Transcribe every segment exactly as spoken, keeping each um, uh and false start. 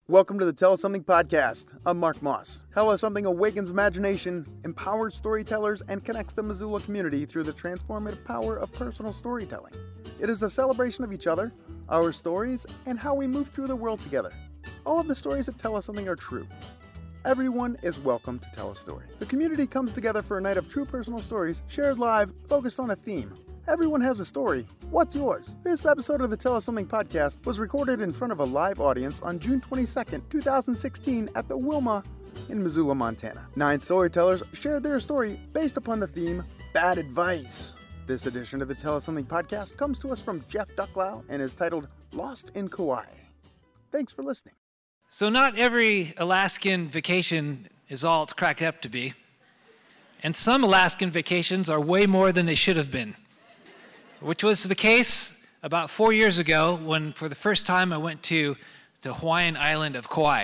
Welcome to the Tell Us Something podcast. I'm Mark Moss. Tell Us Something awakens imagination, empowers storytellers, and connects the Missoula community through the transformative power of personal storytelling. It is a celebration of each other, our stories, and how we move through the world together. All of the stories that tell us something are true. Everyone is welcome to tell a story. The community comes together for a night of true personal stories, shared live, focused on a theme. Everyone has a story. What's yours? This episode of the Tell Us Something podcast was recorded in front of a live audience on June twenty-second, twenty sixteen at the Wilma in Missoula, Montana. Nine storytellers shared their story based upon the theme, Bad Advice. This edition of the Tell Us Something podcast comes to us from Jeff Ducklau and is titled Lost in Kauai. Thanks for listening. So not every Alaskan vacation is all it's cracked up to be. And some Alaskan vacations are way more than they should have been. Which was the case about four years ago when, for the first time, I went to the Hawaiian island of Kauai.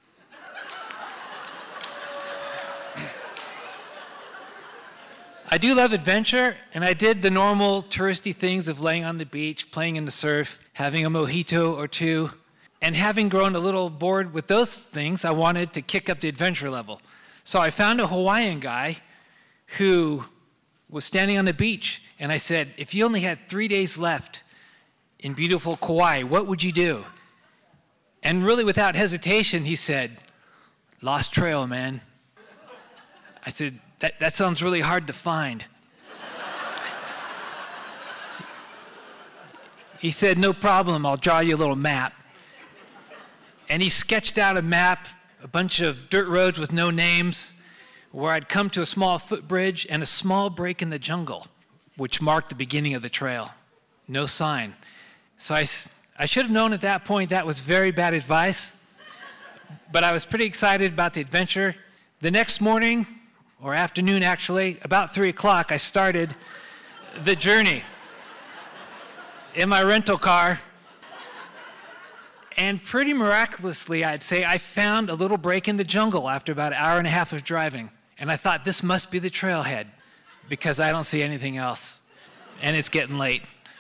I do love adventure, and I did the normal touristy things of laying on the beach, playing in the surf, having a mojito or two, and having grown a little bored with those things, I wanted to kick up the adventure level. So I found a Hawaiian guy who was standing on the beach, and I said, if you only had three days left in beautiful Kauai, what would you do? And really without hesitation, he said, Lost Trail, man. I said, that, that sounds really hard to find. He said, no problem, I'll draw you a little map. And he sketched out a map, a bunch of dirt roads with no names, where I'd come to a small footbridge and a small break in the jungle, which marked the beginning of the trail. No sign. So I, I should have known at that point that was very bad advice, but I was pretty excited about the adventure. The next morning, or afternoon actually, about three o'clock, I started the journey in my rental car. And pretty miraculously, I'd say, I found a little break in the jungle after about an hour and a half of driving. And I thought, this must be the trailhead, because I don't see anything else, and it's getting late.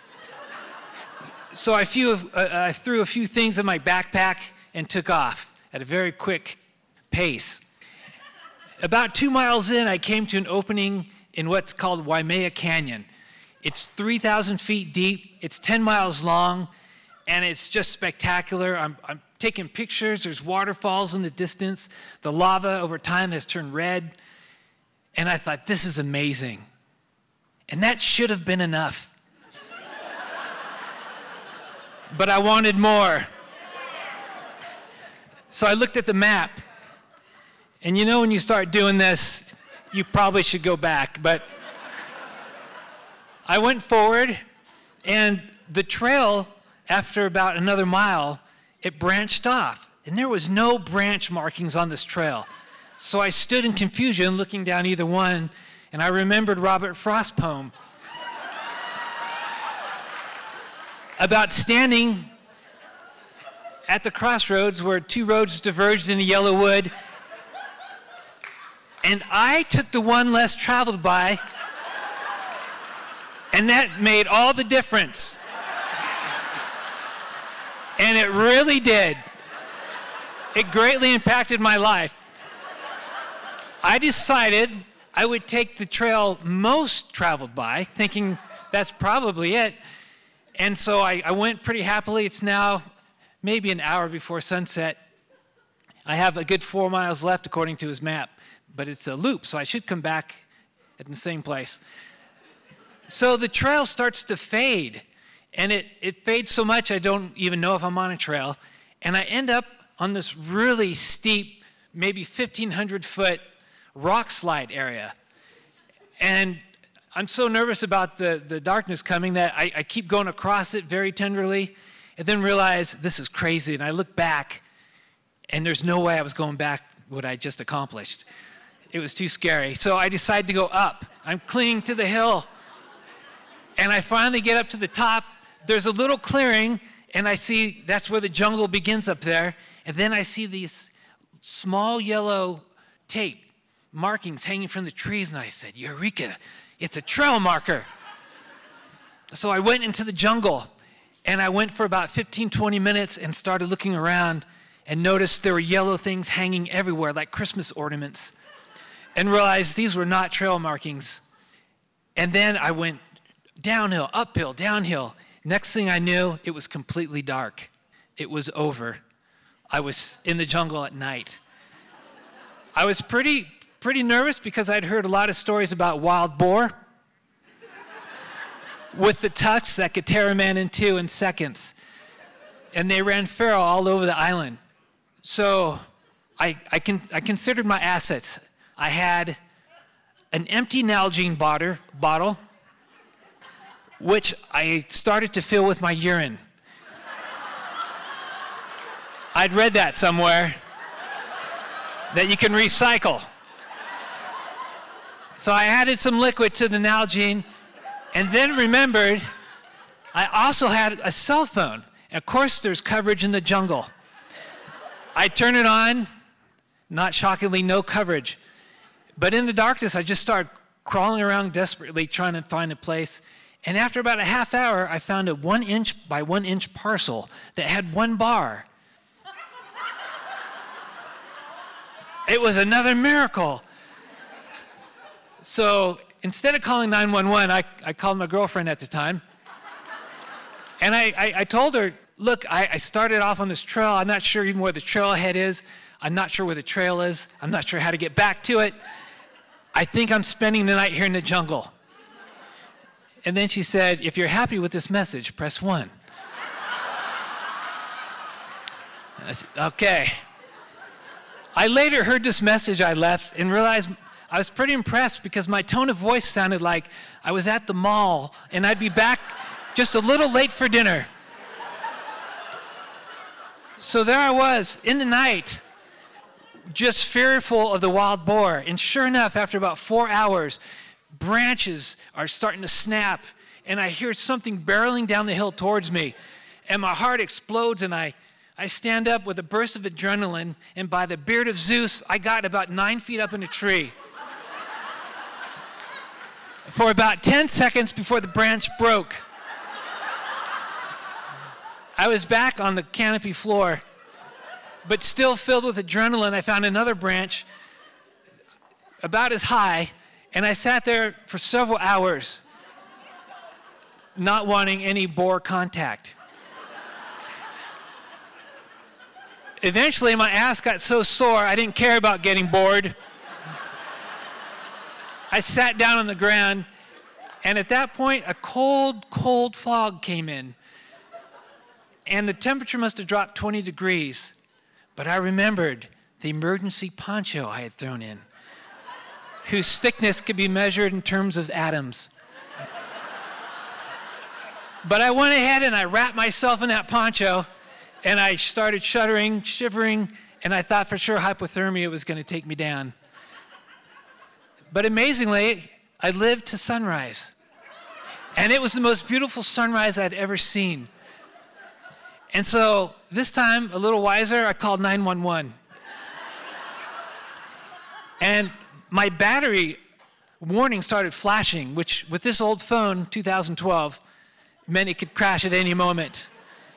So I, few, uh, I threw a few things in my backpack and took off at a very quick pace. About two miles in, I came to an opening in what's called Waimea Canyon. It's three thousand feet deep, it's ten miles long, and it's just spectacular. I'm, I'm taking pictures, there's waterfalls in the distance. The lava over time has turned red. And I thought, this is amazing. And that should have been enough. But I wanted more. So I looked at the map. And you know when you start doing this, you probably should go back. But I went forward, and the trail, after about another mile, it branched off. And there was no branch markings on this trail. So I stood in confusion looking down either one, and I remembered Robert Frost's poem about standing at the crossroads where two roads diverged in the yellow wood, and I took the one less traveled by, and that made all the difference. And it really did. It greatly impacted my life. I decided I would take the trail most traveled by, thinking that's probably it. And so I, I went pretty happily. It's now maybe an hour before sunset. I have a good four miles left according to his map, but it's a loop, so I should come back at the same place. So the trail starts to fade, and it, it fades so much I don't even know if I'm on a trail. And I end up on this really steep, maybe fifteen hundred foot rock slide area. And I'm so nervous about the, the darkness coming that I, I keep going across it very tenderly, and then realize this is crazy. And I look back, and there's no way I was going back what I just accomplished. It was too scary. So I decide to go up. I'm clinging to the hill. And I finally get up to the top. There's a little clearing, and I see that's where the jungle begins up there. And then I see these small yellow tape markings hanging from the trees, and I said, Eureka, it's a trail marker. So I went into the jungle, and I went for about fifteen, twenty minutes and started looking around, and noticed there were yellow things hanging everywhere like Christmas ornaments and realized these were not trail markings. And then I went downhill, uphill, downhill. Next thing I knew, it was completely dark. It was over. I was in the jungle at night. I was pretty, pretty nervous because I'd heard a lot of stories about wild boar with the tucks that could tear a man in two in seconds. And they ran feral all over the island. So I, I, con- I considered my assets. I had an empty Nalgene bottle, bottle, which I started to fill with my urine. I'd read that somewhere, that you can recycle. So I added some liquid to the Nalgene, and then remembered I also had a cell phone. Of course, there's coverage in the jungle. I turn it on, not shockingly, no coverage. But in the darkness, I just started crawling around desperately trying to find a place. And after about a half hour, I found a one inch by one inch parcel that had one bar. It was another miracle. So instead of calling nine one one, I, I called my girlfriend at the time. And I, I, I told her, look, I, I started off on this trail. I'm not sure even where the trailhead is. I'm not sure where the trail is. I'm not sure how to get back to it. I think I'm spending the night here in the jungle. And then she said, if you're happy with this message, press one. I said, okay. I later heard this message I left and realized I was pretty impressed because my tone of voice sounded like I was at the mall and I'd be back just a little late for dinner. So there I was in the night, just fearful of the wild boar. And sure enough, after about four hours, branches are starting to snap and I hear something barreling down the hill towards me. And my heart explodes and I I stand up with a burst of adrenaline, and by the beard of Zeus, I got about nine feet up in a tree. For about ten seconds before the branch broke, I was back on the canopy floor, but still filled with adrenaline. I found another branch about as high, and I sat there for several hours, not wanting any boar contact. Eventually, my ass got so sore, I didn't care about getting bored. I sat down on the ground, and at that point, a cold, cold fog came in. And the temperature must have dropped twenty degrees. But I remembered the emergency poncho I had thrown in, whose thickness could be measured in terms of atoms. But I went ahead and I wrapped myself in that poncho, and I started shuddering, shivering, and I thought for sure hypothermia was going to take me down. But amazingly, I lived to sunrise. And it was the most beautiful sunrise I'd ever seen. And so this time, a little wiser, I called nine one one. And my battery warning started flashing, which with this old phone, two thousand twelve, meant it could crash at any moment.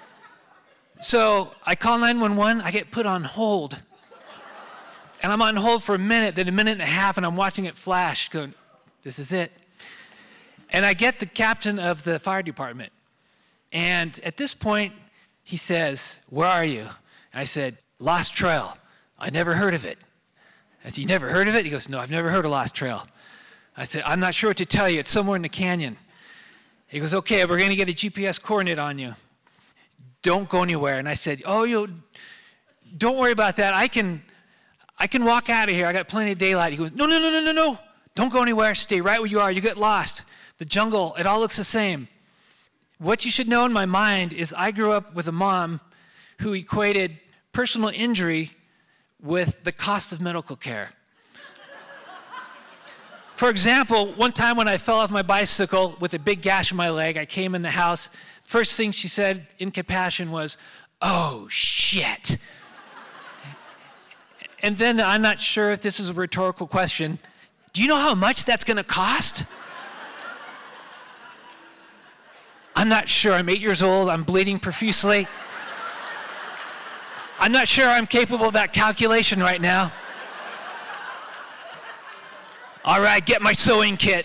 So I call nine one one, I get put on hold. And I'm on hold for a minute, then a minute and a half, and I'm watching it flash, going, this is it. And I get the captain of the fire department. And at this point, he says, where are you? I said, Lost Trail. I never heard of it. I said, you never heard of it? He goes, no, I've never heard of Lost Trail. I said, I'm not sure what to tell you. It's somewhere in the canyon. He goes, okay, we're going to get a G P S coordinate on you. Don't go anywhere. And I said, oh, you, don't worry about that. I can, I can walk out of here. I got plenty of daylight. He goes, no, no, no, no, no, no. Don't go anywhere. Stay right where you are. You get lost. The jungle, it all looks the same. What you should know in my mind is I grew up with a mom who equated personal injury with the cost of medical care. For example, one time when I fell off my bicycle with a big gash in my leg, I came in the house. First thing she said in compassion was, oh, shit. And then I'm not sure if this is a rhetorical question. Do you know how much that's going to cost? I'm not sure. I'm eight years old. I'm bleeding profusely. I'm I'm not sure I'm capable of that calculation right now. All right, get my sewing kit.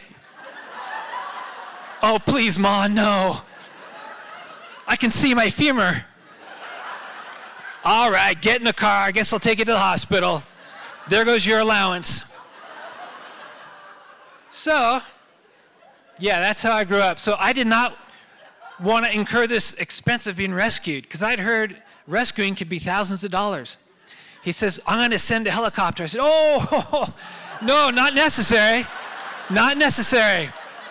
Oh, please, Ma, no. I can see my femur. All right, get in the car. I guess I'll take you to the hospital. There goes your allowance. So, yeah, that's how I grew up. So I did not want to incur this expense of being rescued because I'd heard rescuing could be thousands of dollars. He says, I'm going to send a helicopter. I said, oh, no, not necessary. Not necessary.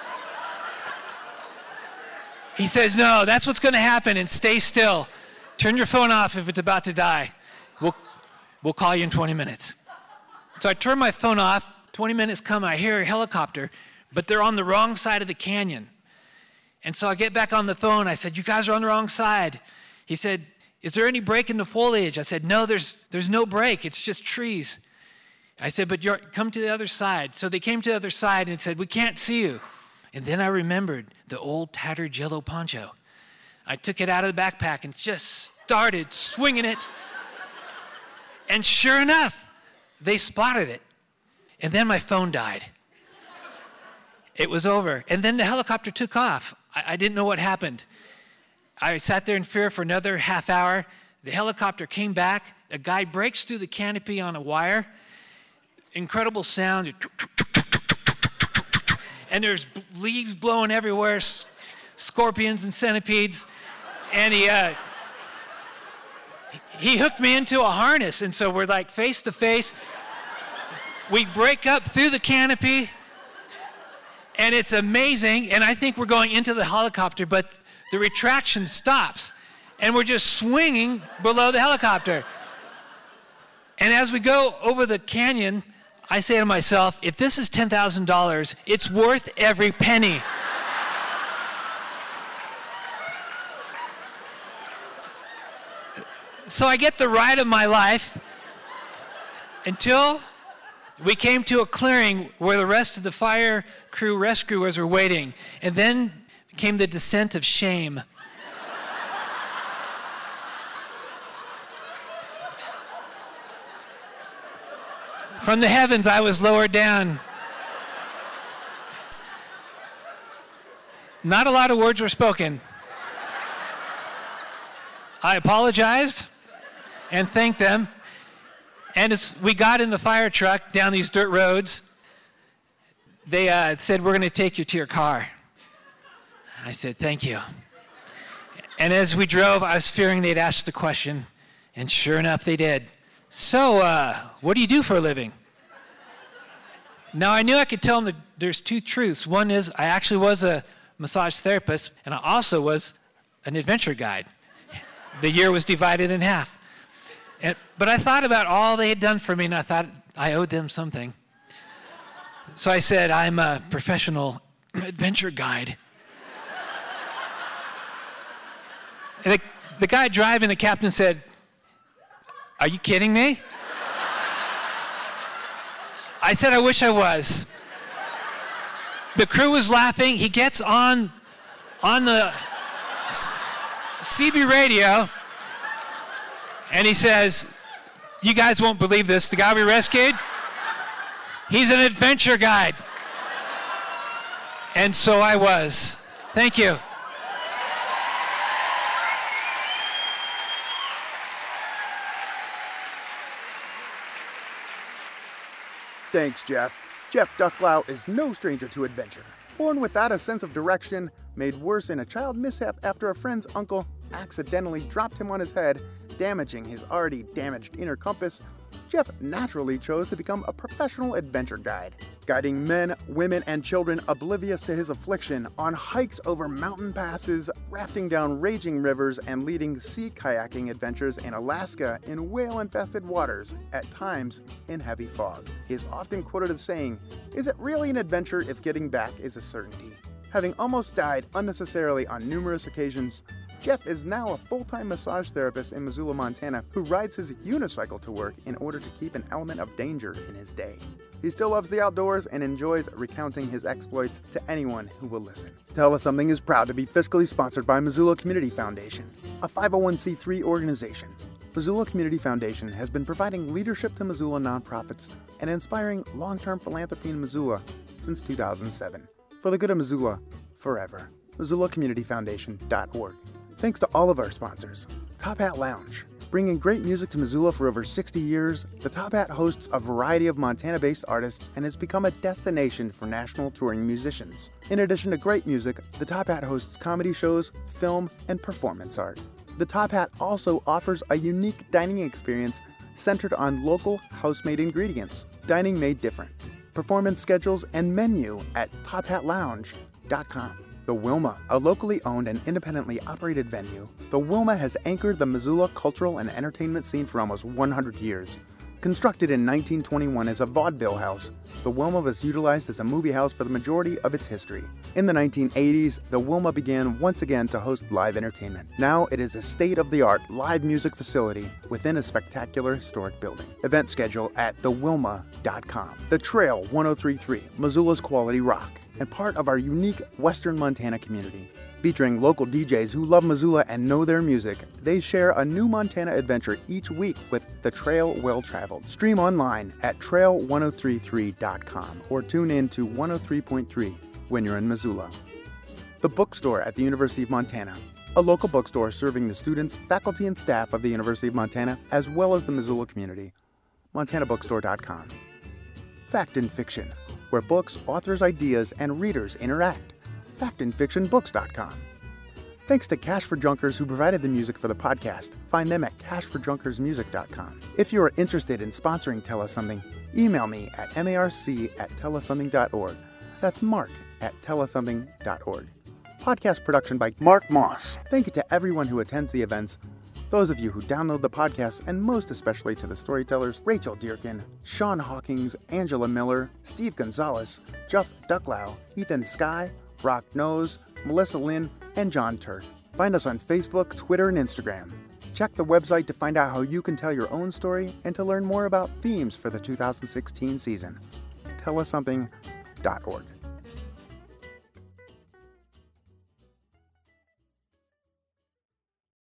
He says, no, that's what's going to happen, and stay still. Turn your phone off if it's about to die. We'll, we'll call you in twenty minutes. So I turn my phone off. twenty minutes come, I hear a helicopter, but they're on the wrong side of the canyon. And so I get back on the phone. I said, you guys are on the wrong side. He said, is there any break in the foliage? I said, no, there's there's no break. It's just trees. I said, but you're, come to the other side. So they came to the other side and said, we can't see you. And then I remembered the old tattered yellow poncho. I took it out of the backpack and just started swinging it. And sure enough, they spotted it. And then my phone died. It was over. And then the helicopter took off. I, I didn't know what happened. I sat there in fear for another half hour. The helicopter came back. A guy breaks through the canopy on a wire. Incredible sound. And there's leaves blowing everywhere, scorpions and centipedes. And he uh, he hooked me into a harness. And so we're like face to face. We break up through the canopy. And it's amazing. And I think we're going into the helicopter, but the retraction stops. And we're just swinging below the helicopter. And as we go over the canyon, I say to myself, if this is ten thousand dollars, it's worth every penny. So I get the ride of my life until we came to a clearing where the rest of the fire crew rescuers were waiting. And then came the descent of shame. From the heavens, I was lowered down. Not a lot of words were spoken. I apologized and thanked them. And as we got in the fire truck down these dirt roads, they uh, said, we're going to take you to your car. I said, thank you. And as we drove, I was fearing they'd ask the question. And sure enough, they did. So, uh, what do you do for a living? Now, I knew I could tell them that there's two truths. One is I actually was a massage therapist, and I also was an adventure guide. The year was divided in half. And, but I thought about all they had done for me, and I thought I owed them something. So I said, I'm a professional adventure guide. And the, the guy driving, the captain said, are you kidding me? I said, I wish I was. The crew was laughing. He gets on, on the C B radio, and he says, you guys won't believe this. The guy we rescued, he's an adventure guide. And so I was. Thank you. Thanks, Jeff. Jeff Ducklau is no stranger to adventure. Born without a sense of direction, made worse in a child mishap after a friend's uncle accidentally dropped him on his head, damaging his already damaged inner compass, Jeff naturally chose to become a professional adventure guide, guiding men, women, and children oblivious to his affliction on hikes over mountain passes, rafting down raging rivers, and leading sea kayaking adventures in Alaska in whale-infested waters, at times in heavy fog. He is often quoted as saying, "Is it really an adventure if getting back is a certainty?" Having almost died unnecessarily on numerous occasions, Jeff is now a full-time massage therapist in Missoula, Montana, who rides his unicycle to work in order to keep an element of danger in his day. He still loves the outdoors and enjoys recounting his exploits to anyone who will listen. Tell Us Something is proud to be fiscally sponsored by Missoula Community Foundation, a five oh one c three organization. Missoula Community Foundation has been providing leadership to Missoula nonprofits and inspiring long-term philanthropy in Missoula since two thousand seven. For the good of Missoula, forever. Missoula Community Foundation dot org. Thanks to all of our sponsors. Top Hat Lounge. Bringing great music to Missoula for over sixty years, the Top Hat hosts a variety of Montana-based artists and has become a destination for national touring musicians. In addition to great music, the Top Hat hosts comedy shows, film, and performance art. The Top Hat also offers a unique dining experience centered on local, house-made ingredients. Dining made different. Performance schedules and menu at top hat lounge dot com. The Wilma, a locally owned and independently operated venue, the Wilma has anchored the Missoula cultural and entertainment scene for almost one hundred years. Constructed in nineteen twenty-one as a vaudeville house, the Wilma was utilized as a movie house for the majority of its history. In the nineteen eighties, the Wilma began once again to host live entertainment. Now it is a state-of-the-art live music facility within a spectacular historic building. Event schedule at the wilma dot com. The Trail ten thirty-three, Missoula's Quality Rock, and part of our unique Western Montana community. Featuring local D Js who love Missoula and know their music, they share a new Montana adventure each week with The Trail Well Traveled. Stream online at trail ten thirty-three dot com or tune in to one oh three point three when you're in Missoula. The Bookstore at the University of Montana, a local bookstore serving the students, faculty, and staff of the University of Montana, as well as the Missoula community. montana bookstore dot com. Fact and Fiction, where books, authors, ideas, and readers interact. fact and fiction books dot com. Thanks to Cash for Junkers who provided the music for the podcast. Find them at cash for junkers music dot com. If you are interested in sponsoring Tell Us Something, email me at marc at tell us something dot org. That's mark at tell us something dot org. Podcast production by Mark Moss. Thank you to everyone who attends the events, those of you who download the podcast, and most especially to the storytellers Rachel Dearkin, Sean Hawkins, Angela Miller, Steve Gonzalez, Jeff Ducklow, Ethan Skye, Brock Nose, Melissa Lynn, and John Turk. Find us on Facebook, Twitter, and Instagram. Check the website to find out how you can tell your own story and to learn more about themes for the two thousand sixteen season. tell us something dot org.